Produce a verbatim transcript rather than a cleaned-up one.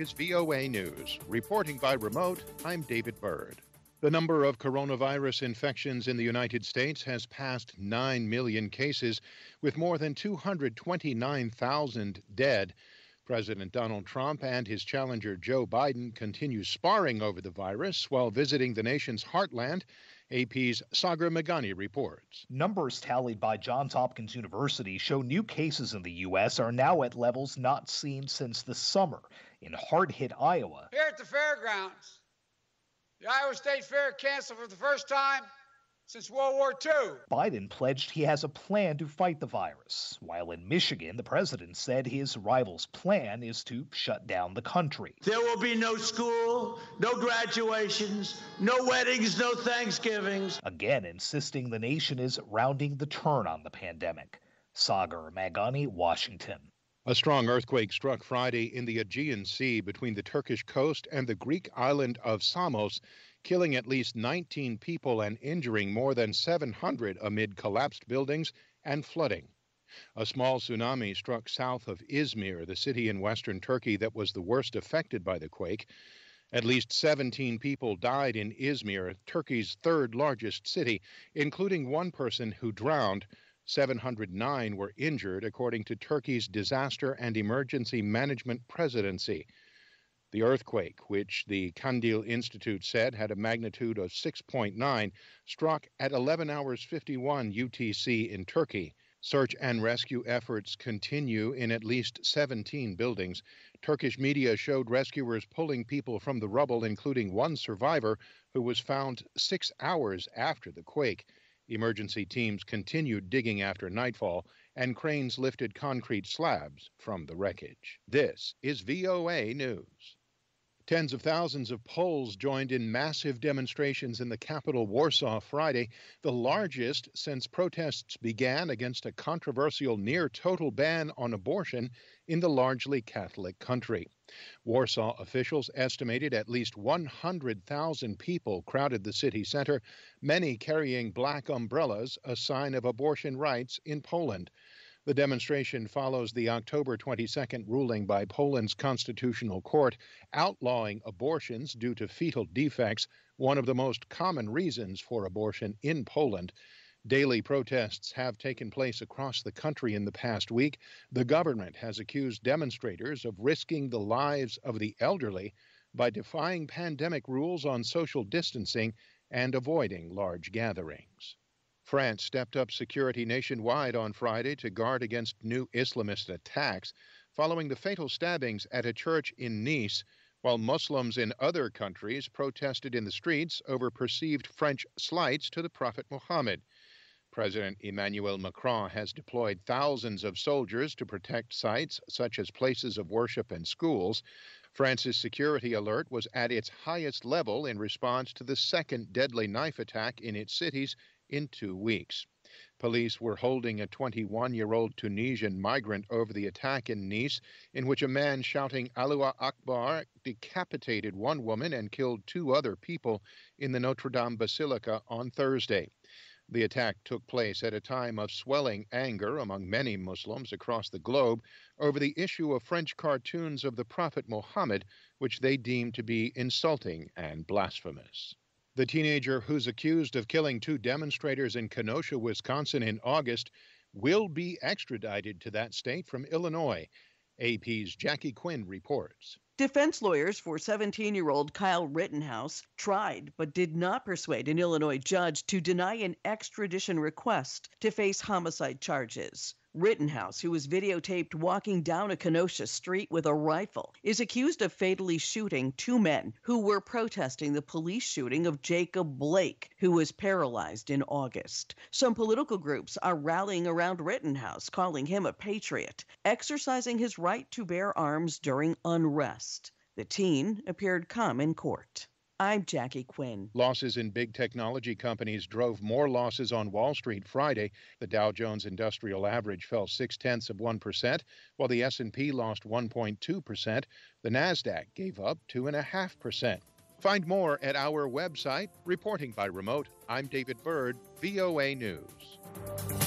is V O A News. Reporting by remote, I'm David Byrd. The number of coronavirus infections in the United States has passed nine million cases, with more than two hundred twenty-nine thousand dead. President Donald Trump and his challenger Joe Biden continue sparring over the virus while visiting the nation's heartland. A P's Sagar Meghani reports. Numbers tallied by Johns Hopkins University show new cases in the U S are now at levels not seen since the summer. In hard-hit Iowa, here at the fairgrounds, the Iowa State Fair canceled for the first time since World War Two. Biden pledged he has a plan to fight the virus, while in Michigan, the president said his rival's plan is to shut down the country. There will be no school, no graduations, no weddings, no Thanksgivings. Again, insisting the nation is rounding the turn on the pandemic. Sagar Meghani, Washington. A strong earthquake struck Friday in the Aegean Sea between the Turkish coast and the Greek island of Samos, killing at least nineteen people and injuring more than seven hundred amid collapsed buildings and flooding. A small tsunami struck south of Izmir, the city in western Turkey that was the worst affected by the quake. At least seventeen people died in Izmir, Turkey's third largest city, including one person who drowned. seven hundred nine were injured, according to Turkey's Disaster and Emergency Management Presidency. The earthquake, which the Kandil Institute said had a magnitude of six point nine, struck at eleven hours fifty-one U T C in Turkey. Search and rescue efforts continue in at least seventeen buildings. Turkish media showed rescuers pulling people from the rubble, including one survivor who was found six hours after the quake. Emergency teams continued digging after nightfall, and cranes lifted concrete slabs from the wreckage. This is V O A News. Tens of thousands of Poles joined in massive demonstrations in the capital, Warsaw, Friday, the largest since protests began against a controversial near-total ban on abortion in the largely Catholic country. Warsaw officials estimated at least one hundred thousand people crowded the city center, many carrying black umbrellas, a sign of abortion rights in Poland. The demonstration follows the October twenty-second ruling by Poland's Constitutional Court outlawing abortions due to fetal defects, one of the most common reasons for abortion in Poland. Daily protests have taken place across the country in the past week. The government has accused demonstrators of risking the lives of the elderly by defying pandemic rules on social distancing and avoiding large gatherings. France stepped up security nationwide on Friday to guard against new Islamist attacks following the fatal stabbings at a church in Nice, while Muslims in other countries protested in the streets over perceived French slights to the Prophet Muhammad. President Emmanuel Macron has deployed thousands of soldiers to protect sites such as places of worship and schools. France's security alert was at its highest level in response to the second deadly knife attack in its cities in two weeks. Police were holding a twenty-one-year-old Tunisian migrant over the attack in Nice, in which a man shouting Allahu Akbar decapitated one woman and killed two other people in the Notre Dame Basilica on Thursday. The attack took place at a time of swelling anger among many Muslims across the globe over the issue of French cartoons of the Prophet Muhammad, which they deemed to be insulting and blasphemous. The teenager who's accused of killing two demonstrators in Kenosha, Wisconsin in August will be extradited to that state from Illinois. A P's Jackie Quinn reports. Defense lawyers for seventeen-year-old Kyle Rittenhouse tried but did not persuade an Illinois judge to deny an extradition request to face homicide charges. Rittenhouse, who was videotaped walking down a Kenosha street with a rifle, is accused of fatally shooting two men who were protesting the police shooting of Jacob Blake, who was paralyzed in August. Some political groups are rallying around Rittenhouse, calling him a patriot, exercising his right to bear arms during unrest. The teen appeared calm in court. I'm Jackie Quinn. Losses in big technology companies drove more losses on Wall Street Friday. The Dow Jones Industrial Average fell six-tenths of one percent, while the S and P lost one point two percent. The Nasdaq gave up two point five percent. Find more at our website. Reporting by remote, I'm David Byrd, V O A News.